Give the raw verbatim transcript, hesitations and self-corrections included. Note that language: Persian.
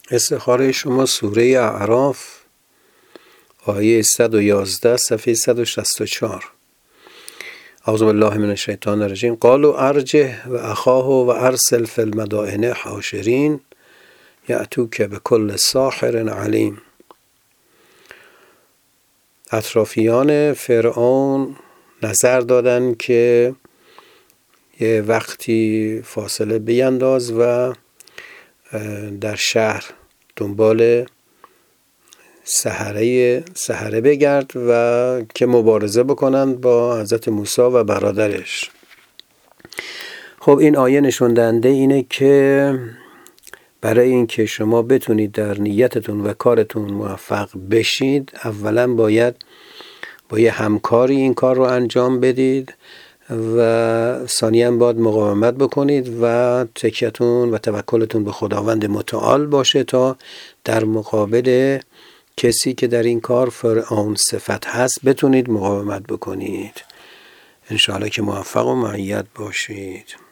استخاره شما سوره اعراف آیه صد و یازده صفحه صد و شصت و چهار. اعوذ بالله من الشیطان الرجیم. قالوا ارجه و اخاه و ارسل فی المدائن حاشرین یأتوک بکل ساحر علیم. اطرافیان فرعون نظر دادن که یه وقتی فاصله بینداز و در شهر دنبال سحره سحره بگرد و که مبارزه بکنند با حضرت موسی و برادرش. خب این آیه نشون دهنده اینه که برای اینکه شما بتونید در نیتتون و کارتون موفق بشید، اولا باید با یه همکاری این کار رو انجام بدید و ثانیاً باید مقاومت بکنید و تکیتون و توکلتون به خداوند متعال باشه تا در مقابل کسی که در این کار فرعون صفت هست بتونید مقاومت بکنید. انشاءالله که موفق و مؤید باشید.